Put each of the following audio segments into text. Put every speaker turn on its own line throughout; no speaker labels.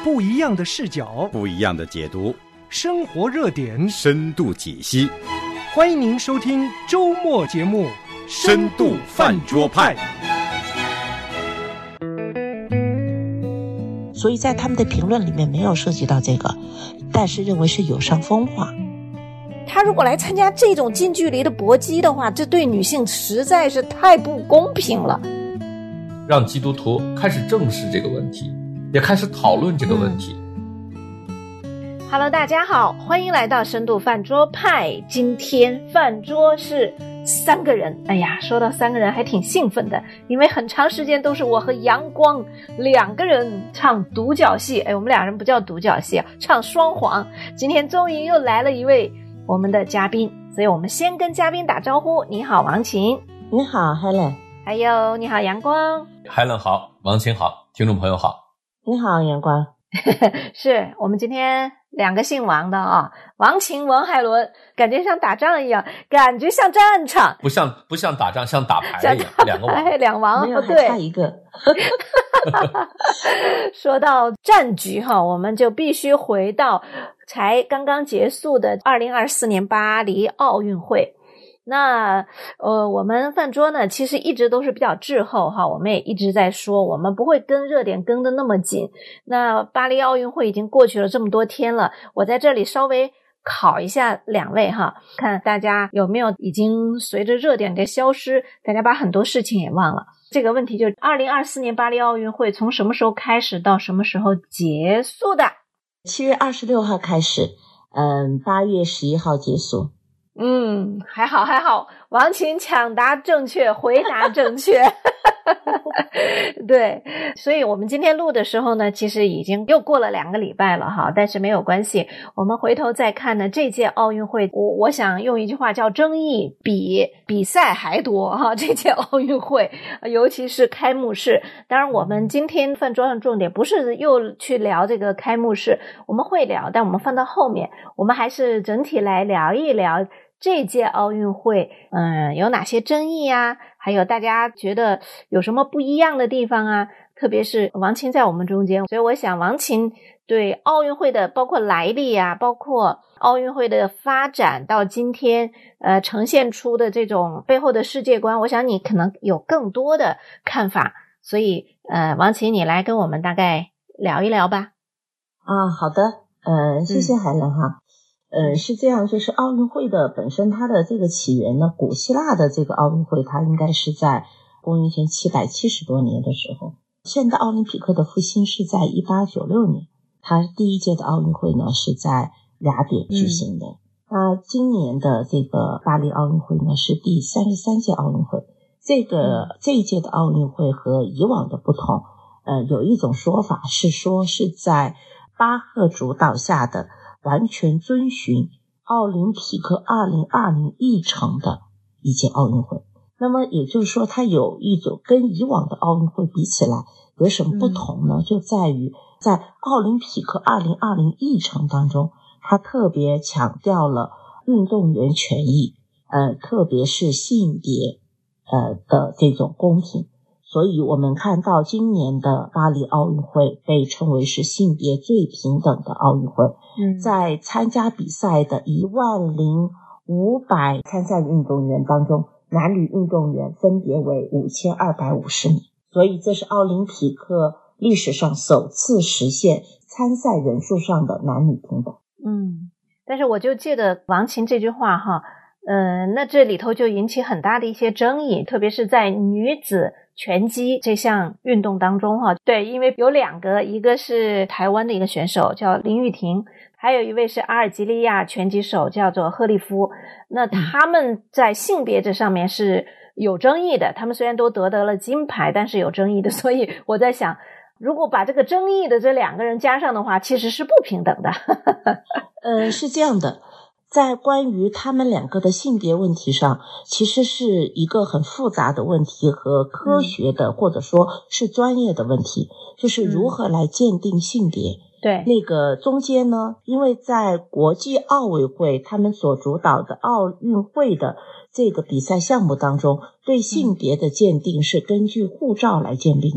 不一样的视角，
不一样的解读，
生活热点，
深度解析。
欢迎您收听周末节目《
深度饭桌派》。
所以在他们的评论里面没有涉及到这个，但是认为是有伤风化。
他如果来参加这种近距离的搏击的话，这对女性实在是太不公平了。
让基督徒开始正视这个问题，也开始讨论这个问题。
Hello， 大家好，欢迎来到深度饭桌派。今天饭桌是3个人，哎呀，说到3个人还挺兴奋的，因为很长时间都是我和阳光2个人唱独角戏。我们2人不叫独角戏，唱双簧。今天终于又来了一位我们的嘉宾，所以我们先跟嘉宾打招呼。你好，王琴。
你好 Helen。
还有你好，阳光。
Helen 好，王琴好，听众朋友好。
你好，阳光。
是我们今天2个姓王的啊，王琴、王海伦，感觉像打仗一样，感觉像战场，
不像打仗，像打牌一样，2个王
，2王，
没有，
对，
还差一个。
说到战局哈，我们就必须回到才刚刚结束的2024年巴黎奥运会。那我们饭桌呢其实一直都是比较滞后哈，我们也一直在说我们不会跟热点跟得那么紧。那巴黎奥运会已经过去了这么多天了，我在这里稍微考一下2位哈，看大家有没有已经随着热点的消失，大家把很多事情也忘了。这个问题就是2024年巴黎奥运会从什么时候开始到什么时候结束的
？7月26号开始，8月11号结束。
还好，王琴抢答正确，回答正确。对，所以我们今天录的时候呢，其实已经又过了2个礼拜了哈，但是没有关系，我们回头再看呢，这届奥运会，我想用一句话叫争议比比赛还多哈，这届奥运会，尤其是开幕式。当然我们今天饭桌上重点不是又去聊这个开幕式，我们会聊，但我们放到后面，我们还是整体来聊一聊这届奥运会有哪些争议啊，还有大家觉得有什么不一样的地方啊，特别是王琴在我们中间，所以我想王琴对奥运会的包括来历啊，包括奥运会的发展到今天呈现出的这种背后的世界观，我想你可能有更多的看法，所以王琴你来跟我们大概聊一聊吧。
好的，谢谢海伦哈。是这样，就是奥运会的本身它的这个起源呢，古希腊的这个奥运会它应该是在公元前770多年的时候，现代奥林匹克的复兴是在1896年，它第一届的奥运会呢是在雅典举行的。那今年的这个巴黎奥运会呢是第33届奥运会。这一届的奥运会和以往的不同，有一种说法是说是在巴赫主导下的完全遵循奥林匹克2020议程的一届奥运会。那么也就是说它有一种跟以往的奥运会比起来有什么不同呢？就在于在奥林匹克2020议程当中，它特别强调了运动员权益，特别是性别的这种公平。所以我们看到今年的巴黎奥运会被称为是性别最平等的奥运会。在参加比赛的10500参赛运动员当中，男女运动员分别为5250名，所以这是奥林匹克历史上首次实现参赛人数上的男女平等。
但是我就记得王琴这句话哈，那这里头就引起很大的一些争议，特别是在女子拳击这项运动当中哈。对，因为有2个，一个是台湾的一个选手叫林玉婷，还有一位是阿尔及利亚拳击手叫做赫利夫。那他们在性别这上面是有争议的，他们虽然都得了金牌，但是有争议的。所以我在想，如果把这个争议的这2个人加上的话，其实是不平等的。
是这样的，在关于他们2个的性别问题上，其实是一个很复杂的问题和科学的或者说是专业的问题，就是如何来鉴定性别。
对，
那个中间呢，因为在国际奥委会他们所主导的奥运会的这个比赛项目当中，对性别的鉴定是根据护照来鉴定的。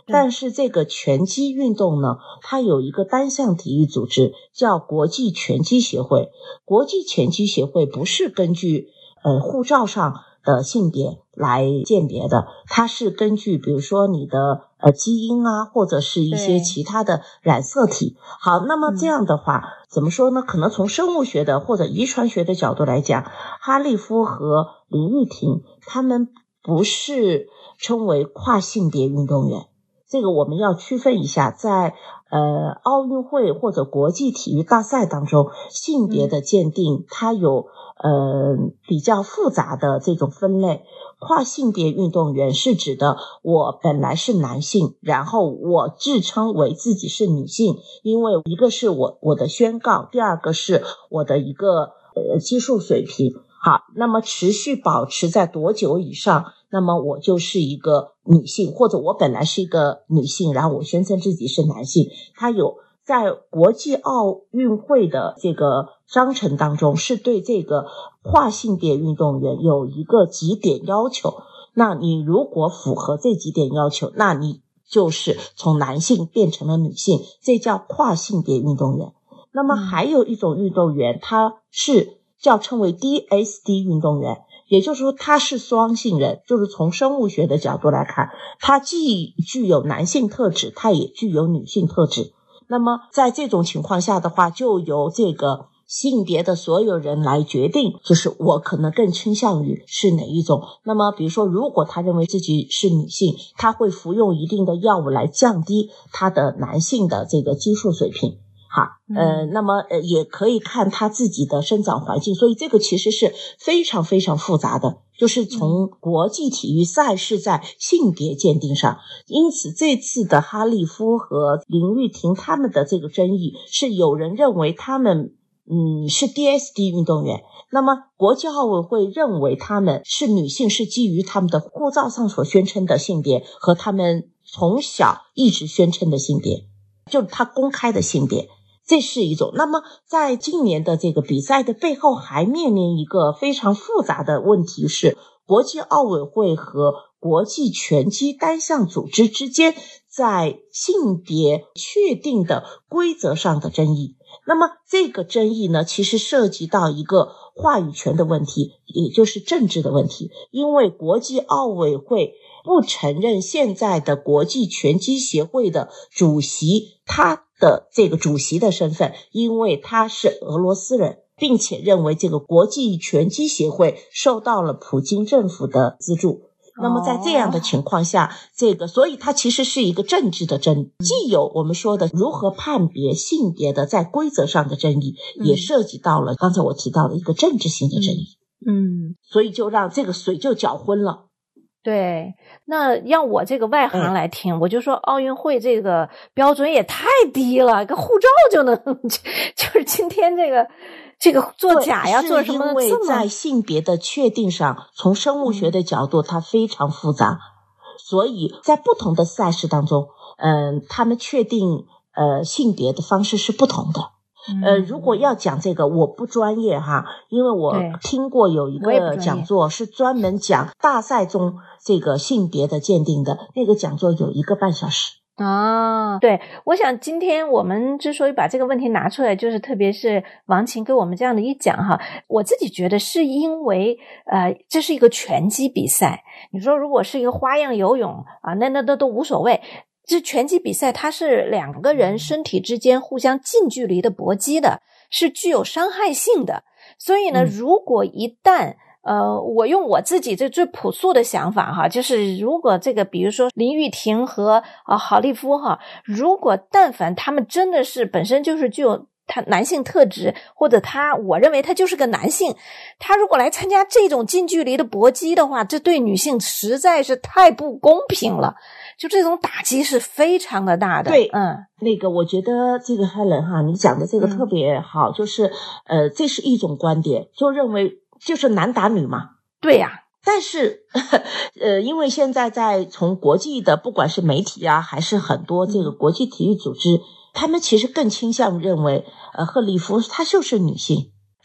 但是这个拳击运动呢，它有一个单项体育组织叫国际拳击协会。国际拳击协会不是根据护照上的性别来鉴别的，它是根据比如说你的基因啊，或者是一些其他的染色体。好，那么这样的话怎么说呢？可能从生物学的或者遗传学的角度来讲，哈利夫和林玉婷他们不是称为跨性别运动员，这个我们要区分一下。在奥运会或者国际体育大赛当中，性别的鉴定它有比较复杂的这种分类。跨性别运动员是指的我本来是男性，然后我自称为自己是女性，因为一个是我的宣告，第二个是我的一个技术水平。好，那么持续保持在多久以上，那么我就是一个女性，或者我本来是一个女性，然后我宣称自己是男性。它有在国际奥运会的这个章程当中，是对这个跨性别运动员有一个几点要求，那你如果符合这几点要求，那你就是从男性变成了女性，这叫跨性别运动员。那么还有一种运动员，他是称为 DSD 运动员，也就是说他是双性人，就是从生物学的角度来看，他既具有男性特质，他也具有女性特质。那么在这种情况下的话，就由这个性别的所有人来决定，就是我可能更倾向于是哪一种。那么比如说如果他认为自己是女性，他会服用一定的药物来降低他的男性的这个激素水平。好，那么也可以看他自己的生长环境，所以这个其实是非常非常复杂的，就是从国际体育赛事在性别鉴定上。因此这次的哈利夫和林玉婷他们的这个争议，是有人认为他们是 DSD 运动员，那么国际奥委会认为他们是女性，是基于他们的护照上所宣称的性别和他们从小一直宣称的性别，就是他公开的性别，这是一种。那么在今年的这个比赛的背后，还面临一个非常复杂的问题，是国际奥委会和国际拳击单项组织之间在性别确定的规则上的争议。那么这个争议呢，其实涉及到一个话语权的问题，也就是政治的问题。因为国际奥委会不承认现在的国际拳击协会的主席他的这个主席的身份，因为他是俄罗斯人，并且认为这个国际拳击协会受到了普京政府的资助。那么在这样的情况下，所以它其实是一个政治的争议，既有我们说的如何判别性别的在规则上的争议，也涉及到了刚才我提到的一个政治性的争议。所以就让这个水就搅浑了。
对，那让我这个外行来听，我就说奥运会这个标准也太低了，个护照就能就是今天这个做假呀，做什么？
因为在性别的确定上，从生物学的角度，它非常复杂，所以在不同的赛事当中，他们确定性别的方式是不同的。如果要讲这个，我不专业哈，因为我听过有一个讲座是专门讲大赛中这个性别的鉴定的，那个讲座有1个半小时。
对，我想今天我们之所以把这个问题拿出来，就是特别是王琴给我们这样的一讲哈，我自己觉得是因为这是一个拳击比赛，你说如果是一个花样游泳啊，那都无所谓。这拳击比赛它是2个人身体之间互相近距离的搏击的，是具有伤害性的。所以呢，如果一旦我用我自己这最朴素的想法哈，就是如果这个比如说林玉婷和郝利夫哈，如果但凡他们真的是本身就是具有他男性特质，或者我认为他就是个男性，他如果来参加这种近距离的搏击的话，这对女性实在是太不公平了，就这种打击是非常的大的。
对，那个我觉得这个 Helen 哈，你讲的这个特别好，就是这是一种观点，就认为就是男打女嘛。
对呀。
但是因为现在在从国际的不管是媒体啊，还是很多这个国际体育组织，他们其实更倾向认为赫里夫她就是女性，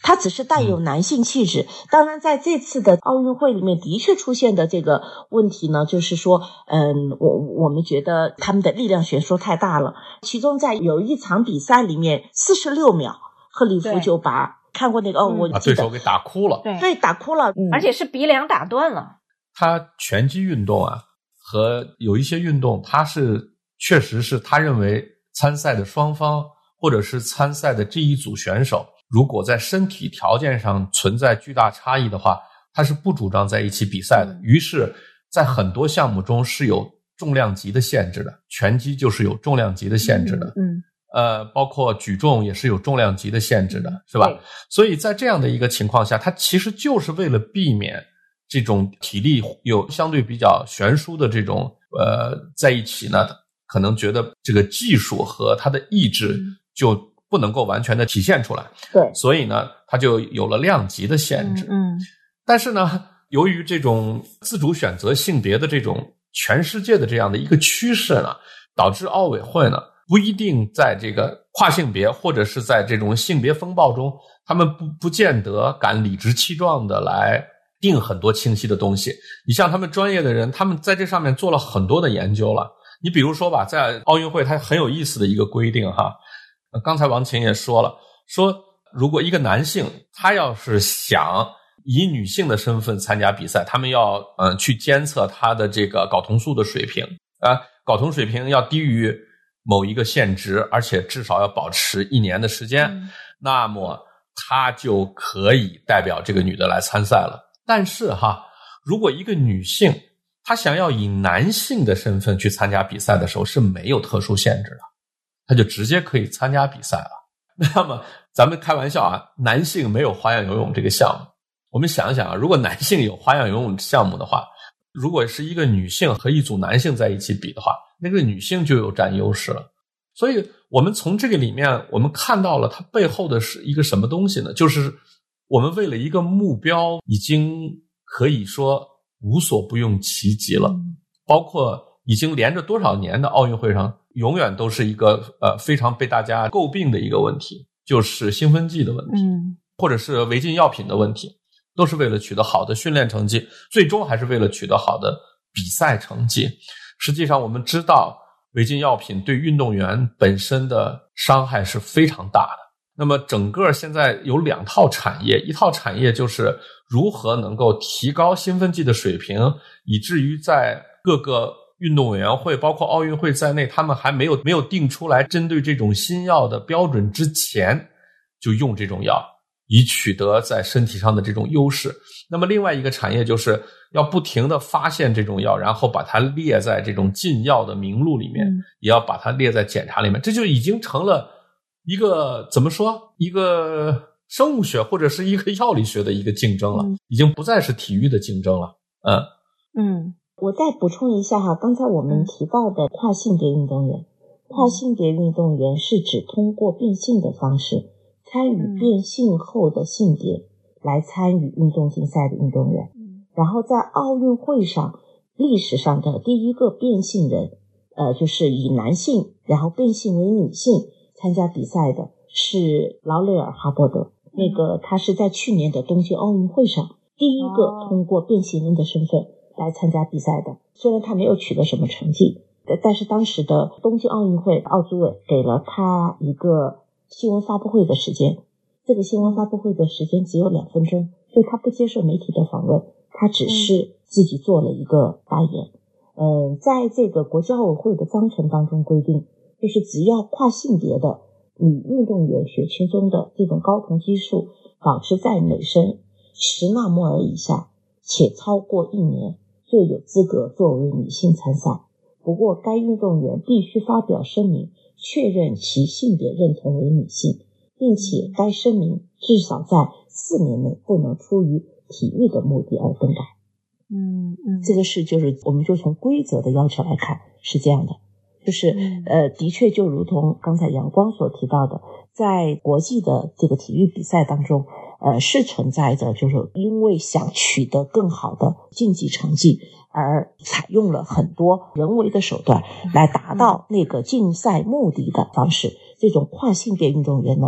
它只是带有男性气质。当然在这次的奥运会里面的确出现的这个问题呢，就是说我们觉得他们的力量悬殊太大了。其中在有一场比赛里面46秒，赫里夫就把看过那个我
把对手给打哭了。
对，打哭了，
而且是鼻梁打断了。
他拳击运动啊和有一些运动，他是确实是他认为参赛的双方或者是参赛的这一组选手，如果在身体条件上存在巨大差异的话，他是不主张在一起比赛的。于是在很多项目中是有重量级的限制的，拳击就是有重量级的限制的，包括举重也是有重量级的限制的，是吧？所以在这样的一个情况下，他其实就是为了避免这种体力有相对比较悬殊的这种在一起呢，可能觉得这个技术和他的意志就不能够完全的体现出来。
对，
所以呢，他就有了量级的限制。但是呢，由于这种自主选择性别的这种全世界的这样的一个趋势呢，导致奥委会呢不一定在这个跨性别或者是在这种性别风暴中，他们不见得敢理直气壮的来定很多清晰的东西。你像他们专业的人，他们在这上面做了很多的研究了。你比如说吧，在奥运会它很有意思的一个规定哈，刚才王琴也说了，说如果一个男性他要是想以女性的身份参加比赛，他们要去监测他的这个睾酮素的水平睾酮水平要低于某一个限值，而且至少要保持1年的时间，那么他就可以代表这个女的来参赛了。但是如果一个女性她想要以男性的身份去参加比赛的时候，是没有特殊限制的，她就直接可以参加比赛了。那么咱们开玩笑男性没有花样游泳这个项目，我们想一想如果男性有花样游泳项目的话，如果是一个女性和一组男性在一起比的话，那个女性就有占优势了。所以我们从这个里面我们看到了它背后的是一个什么东西呢？就是我们为了一个目标已经可以说无所不用其极了，包括已经连着多少年的奥运会上永远都是一个非常被大家诟病的一个问题，就是兴奋剂的问题，或者是违禁药品的问题，都是为了取得好的训练成绩，最终还是为了取得好的比赛成绩。实际上我们知道违禁药品对运动员本身的伤害是非常大的。那么整个现在有2套产业，一套产业就是如何能够提高兴奋剂的水平，以至于在各个运动委员会包括奥运会在内，他们还没有定出来针对这种新药的标准之前就用这种药，以取得在身体上的这种优势。那么另外一个产业就是要不停地发现这种药，然后把它列在这种禁药的名录里面，也要把它列在检查里面。这就已经成了一个怎么说，一个生物学或者是一个药理学的一个竞争了，已经不再是体育的竞争了。
我再补充一下刚才我们提到的跨性别运动员，跨性别运动员是指通过变性的方式参与变性后的性别来参与运动竞赛的运动员。然后在奥运会上历史上的第一个变性人就是以男性然后变性为女性参加比赛的是劳雷尔·哈伯德，那个他是在去年的东京奥运会上第一个通过变性人的身份来参加比赛的。虽然他没有取得什么成绩，但是当时的东京奥运会奥组委给了他一个新闻发布会的时间，这个新闻发布会的时间只有2分钟，所以他不接受媒体的访问，他只是自己做了一个发言。在这个国际奥委会的章程当中规定，就是只要跨性别的女运动员血清中的这种睾酮激素保持在每升10纳摩尔以下，且超过1年，就有资格作为女性参赛。不过该运动员必须发表声明，确认其性别认同为女性，并且该声明至少在4年内不能出于体育的目的而更改。这个是就是我们就从规则的要求来看是这样的，就是的确就如同刚才阳光所提到的，在国际的这个体育比赛当中是存在着就是因为想取得更好的竞技成绩而采用了很多人为的手段来达到那个竞赛目的的方式。这种跨性别运动员呢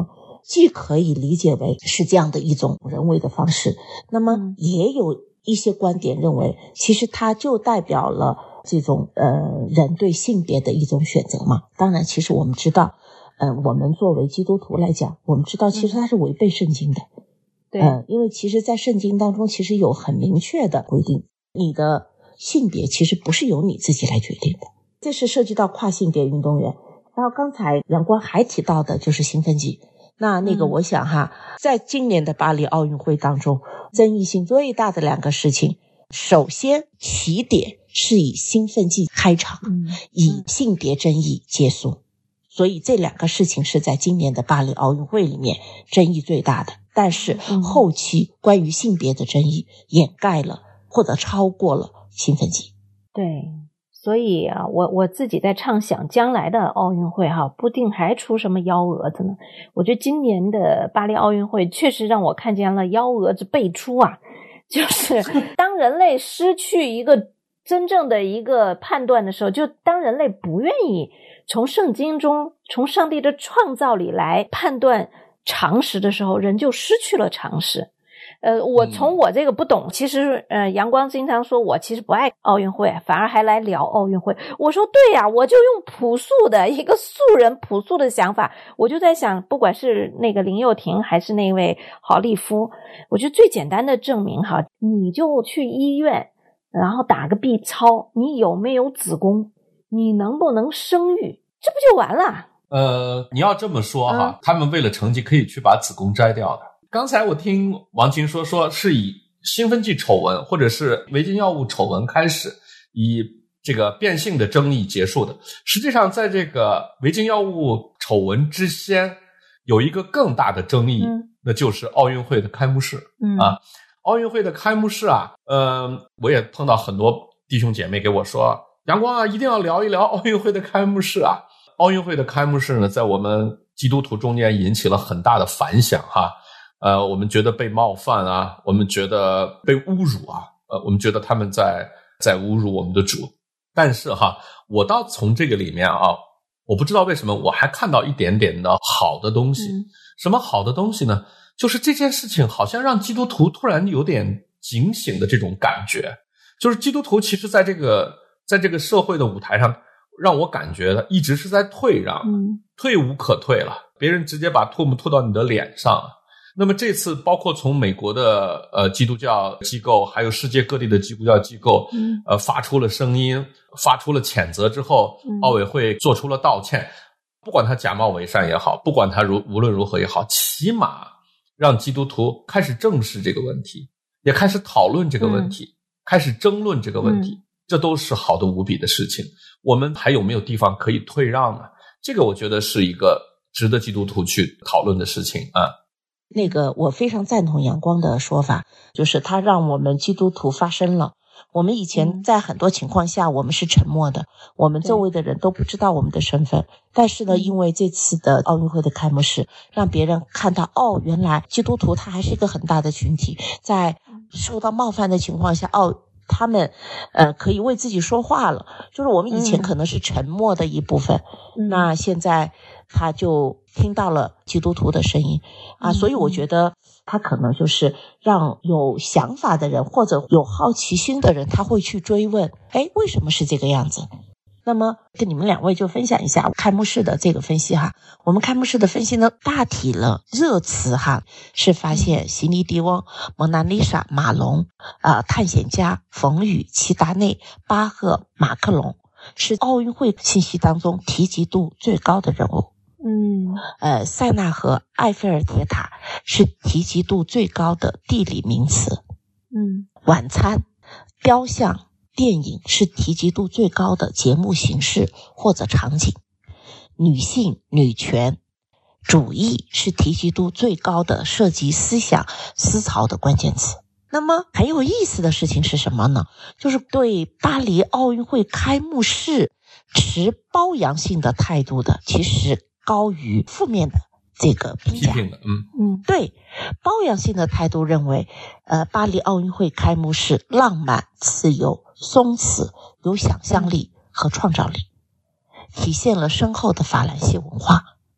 既可以理解为是这样的一种人为的方式，那么也有一些观点认为，其实它就代表了这种人对性别的一种选择嘛。当然，其实我们知道，我们作为基督徒来讲，我们知道其实它是违背圣经的。
对，
因为其实在圣经当中其实有很明确的规定，你的性别其实不是由你自己来决定的，这是涉及到跨性别运动员。然后刚才阳光还提到的就是兴奋剂，那个我想在今年的巴黎奥运会当中，争议性最大的两个事情，首先起点是以兴奋剂开场，以性别争议结束，所以这两个事情是在今年的巴黎奥运会里面争议最大的。但是后期关于性别的争议掩盖了或者超过了兴奋剂。
对，所以我自己在畅想将来的奥运会不定还出什么幺蛾子呢。我觉得今年的巴黎奥运会确实让我看见了幺蛾子辈出就是当人类失去一个真正的一个判断的时候，就当人类不愿意从圣经中从上帝的创造里来判断常识的时候，人就失去了常识。我从我这个不懂，其实阳光经常说我其实不爱奥运会，反而还来聊奥运会。我说对呀，我就用朴素的一个素人朴素的想法，我就在想，不管是那个林佑廷还是那位郝立夫，我觉得最简单的证明你就去医院然后打个 B 超，你有没有子宫，你能不能生育，这不就完了？
你要这么说他们为了成绩可以去把子宫摘掉的。刚才我听王琴说是以兴奋剂丑闻或者是违禁药物丑闻开始，以这个变性的争议结束的。实际上在这个违禁药物丑闻之先，有一个更大的争议，那就是奥运会的开幕式奥运会的开幕式我也碰到很多弟兄姐妹给我说，阳光一定要聊一聊奥运会的开幕式奥运会的开幕式呢，在我们基督徒中间引起了很大的反响我们觉得被冒犯我们觉得被侮辱我们觉得他们在侮辱我们的主。但是我倒从这个里面我不知道为什么我还看到一点点的好的东西。什么好的东西呢？就是这件事情好像让基督徒突然有点警醒的这种感觉，就是基督徒其实在这个社会的舞台上，让我感觉一直是在退让，退无可退了，别人直接把唾沫吐到你的脸上了。那么这次包括从美国的基督教机构，还有世界各地的基督教机构发出了声音，发出了谴责之后，奥委会做出了道歉。不管他假冒伪善也好，不管他无论如何也好，起码让基督徒开始正视这个问题，也开始讨论这个问题，开始争论这个问题，这都是好的无比的事情。我们还有没有地方可以退让呢？这个我觉得是一个值得基督徒去讨论的事情
我非常赞同阳光的说法，就是他让我们基督徒发声了。我们以前在很多情况下我们是沉默的，我们周围的人都不知道我们的身份。但是呢，因为这次的奥运会的开幕式，让别人看到原来基督徒他还是一个很大的群体，在受到冒犯的情况下他们可以为自己说话了。就是我们以前可能是沉默的一部分，那现在他就听到了基督徒的声音所以我觉得他可能就是让有想法的人或者有好奇心的人，他会去追问为什么是这个样子。那么跟你们两位就分享一下开幕式的这个分析我们开幕式的分析呢，大体了热词是发现席尼迪翁、蒙娜丽莎、马龙探险家冯宇、齐达内、巴赫、马克龙是奥运会信息当中提及度最高的人物。塞纳河、埃菲尔铁塔是提及度最高的地理名词。晚餐、雕像、电影是提及度最高的节目形式或者场景。女性、女权、主义是提及度最高的涉及思想思潮的关键词。那么很有意思的事情是什么呢？就是对巴黎奥运会开幕式持褒扬性的态度的，其实高于负面的这个评价。对，褒扬性的态度认为巴黎奥运会开幕式浪漫、自由、松弛、有想象力和创造力，体现了深厚的法兰西文化。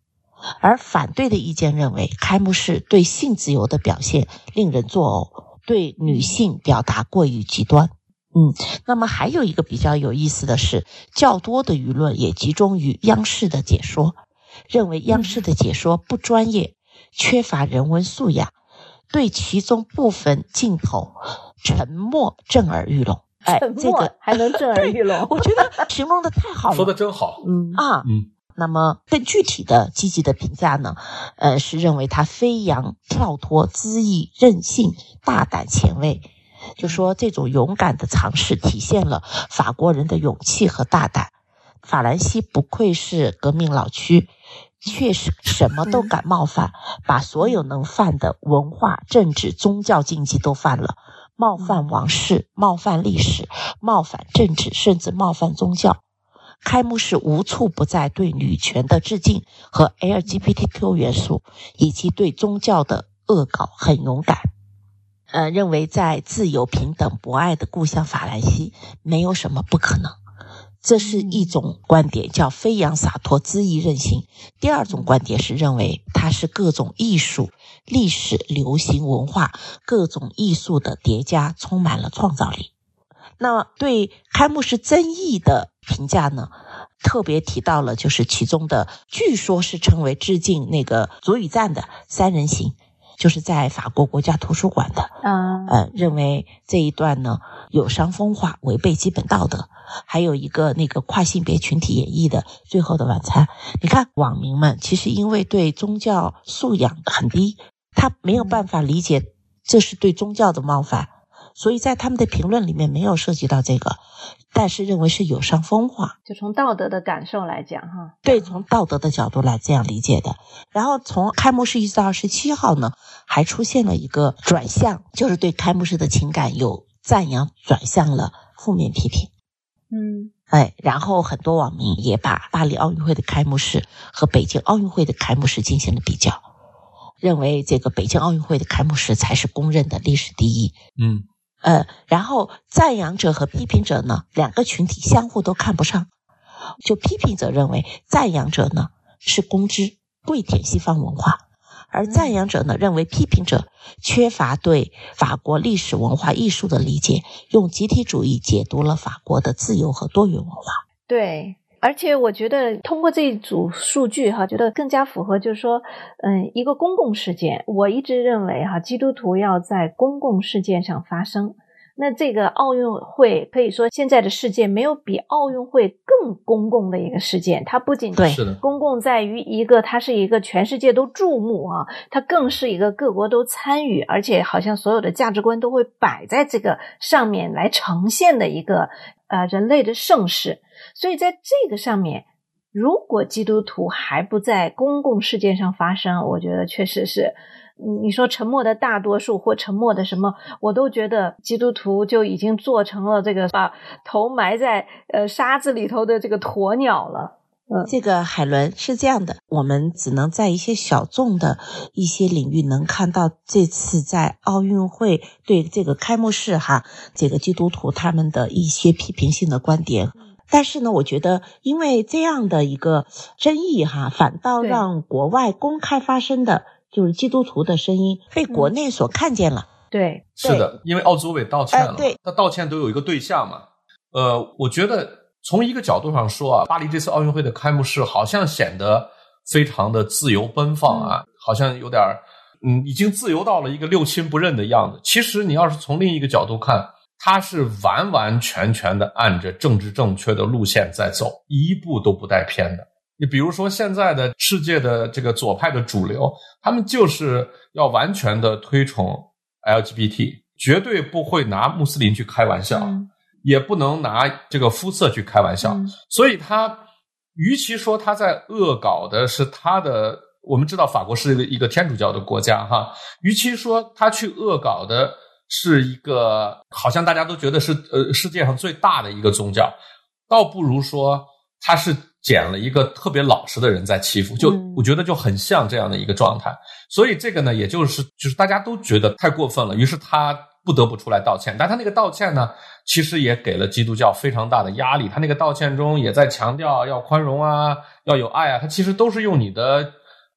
而反对的意见认为，开幕式对性自由的表现令人作呕，对女性表达过于极端。那么还有一个比较有意思的是，较多的舆论也集中于央视的解说，认为央视的解说不专业，缺乏人文素养，对其中部分镜头沉默震耳欲聋。
这个还能震耳欲聋，
我觉得形容的太好了，
说的真好。
那么更具体的积极的评价呢，是认为他飞扬跳脱、恣意任性、大胆前卫，就说这种勇敢的尝试体现了法国人的勇气和大胆。法兰西不愧是革命老区，确实什么都敢冒犯，把所有能犯的文化、政治、宗教禁忌都犯了，冒犯王室，冒犯历史，冒犯政治，甚至冒犯宗教。开幕式无处不在对女权的致敬和 LGBTQ 元素，以及对宗教的恶搞很勇敢。认为在自由平等博爱的故乡法兰西，没有什么不可能。这是一种观点，叫飞扬洒脱、恣意任性。第二种观点是认为它是各种艺术、历史、流行文化各种艺术的叠加，充满了创造力。那么对开幕式争议的评价呢，特别提到了就是其中的，据说是称为致敬那个足语站的三人行，就是在法国国家图书馆的，认为这一段呢有伤风化，违背基本道德。还有一个那个跨性别群体演绎的《最后的晚餐》，你看网民们其实因为对宗教素养很低，他没有办法理解这是对宗教的冒犯，所以在他们的评论里面没有涉及到这个，但是认为是有伤风化，
就从道德的感受来讲哈。
对，从道德的角度来这样理解的。然后从开幕式一直到27号呢，还出现了一个转向，就是对开幕式的情感有赞扬转向了负面批评。然后很多网民也把巴黎奥运会的开幕式和北京奥运会的开幕式进行了比较，认为这个北京奥运会的开幕式才是公认的历史第一。然后赞扬者和批评者呢，两个群体相互都看不上。就批评者认为赞扬者呢是公知，跪舔西方文化，而赞扬者呢认为批评者缺乏对法国历史文化艺术的理解，用集体主义解读了法国的自由和多元文化。
对，而且我觉得通过这一组数据觉得更加符合，就是说一个公共事件，我一直认为基督徒要在公共事件上发声。那这个奥运会可以说现在的世界没有比奥运会更公共的一个事件，它不仅公共在于它是一个全世界都注目它更是一个各国都参与，而且好像所有的价值观都会摆在这个上面来呈现的一个人类的盛事。所以在这个上面，如果基督徒还不在公共事件上发声，我觉得确实是你说沉默的大多数或沉默的什么，我都觉得基督徒就已经做成了这个把头埋在沙子里头的这个鸵鸟了。
这个海伦是这样的，我们只能在一些小众的一些领域能看到这次在奥运会对这个开幕式这个基督徒他们的一些批评性的观点。但是呢，我觉得因为这样的一个争议反倒让国外公开发声的就是基督徒的声音被国内所看见了。
对，
是的，因为奥组委道歉了，他道歉都有一个对象嘛。我觉得从一个角度上说巴黎这次奥运会的开幕式好像显得非常的自由奔放好像有点已经自由到了一个六亲不认的样子。其实你要是从另一个角度看，他是完完全全的按着政治正确的路线在走，一步都不带偏的。你比如说现在的世界的这个左派的主流，他们就是要完全的推崇 LGBT， 绝对不会拿穆斯林去开玩笑，也不能拿这个肤色去开玩笑。所以他与其说他在恶搞的是他的，我们知道法国是一个天主教的国家与其说他去恶搞的是一个好像大家都觉得是世界上最大的一个宗教，倒不如说他是捡了一个特别老实的人在欺负，就我觉得就很像这样的一个状态。所以这个呢，也就是大家都觉得太过分了，于是他不得不出来道歉。但他那个道歉呢，其实也给了基督教非常大的压力。他那个道歉中也在强调要宽容要有爱他其实都是用你的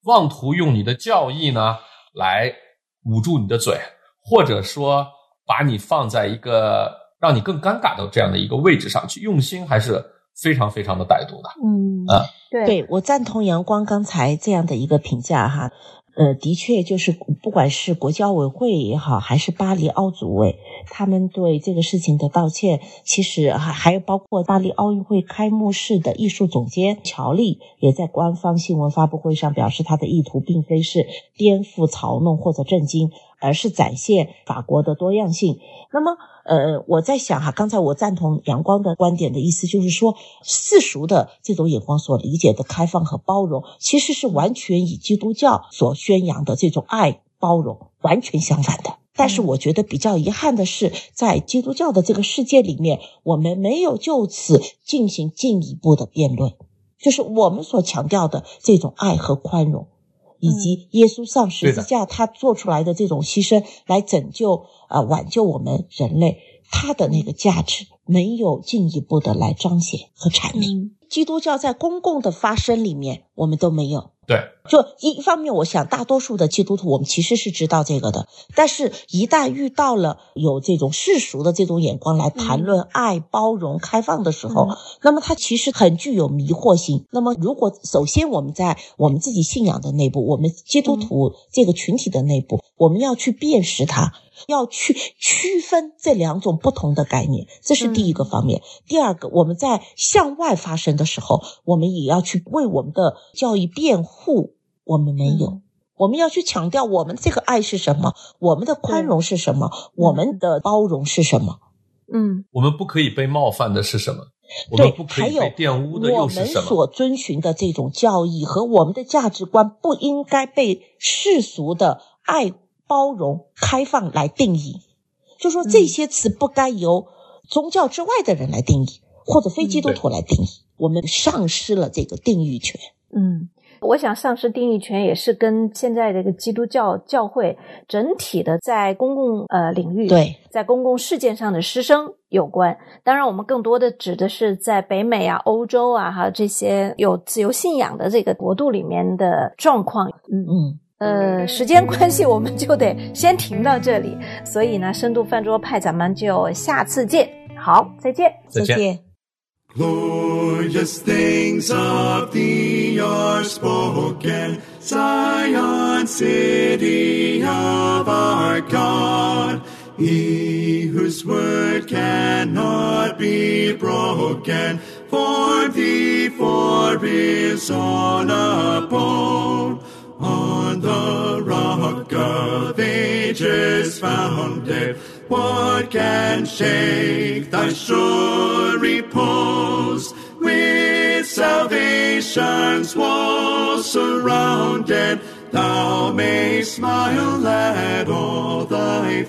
妄图用你的教义呢来捂住你的嘴，或者说把你放在一个让你更尴尬的这样的一个位置上去，用心还是非常非常的歹毒的。
对，我赞同阳光刚才这样的一个评价哈。的确就是不管是国际奥委会也好，还是巴黎奥组委，他们对这个事情的道歉，其实还有包括巴黎奥运会开幕式的艺术总监乔丽也在官方新闻发布会上表示，他的意图并非是颠覆、嘲弄或者震惊，而是展现法国的多样性。那么我在想哈，刚才我赞同阳光的观点的意思，就是说世俗的这种眼光所理解的开放和包容，其实是完全以基督教所宣扬的这种爱包容完全相反的。但是我觉得比较遗憾的是，在基督教的这个世界里面，我们没有就此进行进一步的辩论，就是我们所强调的这种爱和宽容，以及耶稣上十字架他做出来的这种牺牲来拯救挽救我们人类，他的那个价值没有进一步的来彰显和阐明。基督教在公共的发声里面我们都没有。
对，
就一方面我想大多数的基督徒我们其实是知道这个的，但是一旦遇到了有这种世俗的这种眼光来谈论爱、包容、开放的时候，那么它其实很具有迷惑性。那么如果首先我们在我们自己信仰的内部，我们基督徒这个群体的内部，我们要去辨识它，要去区分这两种不同的概念，这是第一个方面。第二个，我们在向外发声的时候，我们也要去为我们的教义辩护，我们没有。我们要去强调我们这个爱是什么，我们的宽容是什么，我们的包容是什么。
我们不可以被冒犯的是什么？我们不可以被玷污的又是什么？我们
所遵循的这种教义和我们的价值观不应该被世俗的爱、包容、开放来定义，就说这些词不该由宗教之外的人来定义，或者非基督徒来定义，我们丧失了这个定义权。
我想丧失定义权也是跟现在这个基督教教会整体的在公共领域，
对，
在公共事件上的失声有关。当然我们更多的指的是在北美啊、欧洲啊还有这些有自由信仰的这个国度里面的状况。时间关系我们就得先停到这里，所以呢深度饭桌派咱们就下次见。好，再见。
再见。
Glorious things of thee are spoken, Zion, city of our God, he whose word cannot be broken, formed thee for his own abode. On the rock of ages founded, what can shake thy sure repose? With salvation's walls surrounded, thou mayst smile at all thy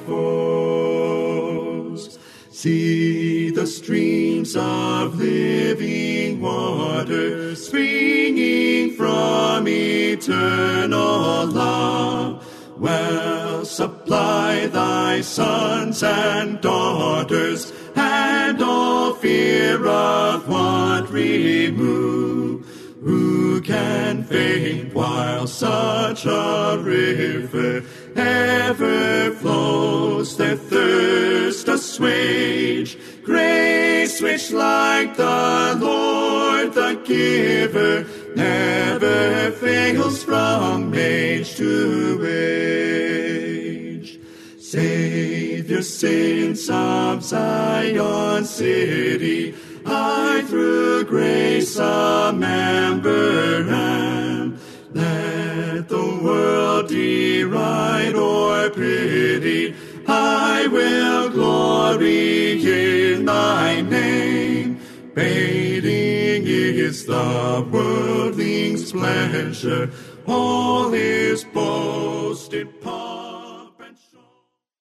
foes. See the streams of living water springing from eternal love. Well, supply thy sons and daughters, and all fear of want remove. Who can faint while such a river ever flows, their thirst assuage? Grace which like the Lord the giver never fails from age to age. Savior, saints of Zion city, I through grace a member am. Let the world deride or pity, I will glory in thy name. Fading is the worldling's pleasure, all his boasted power.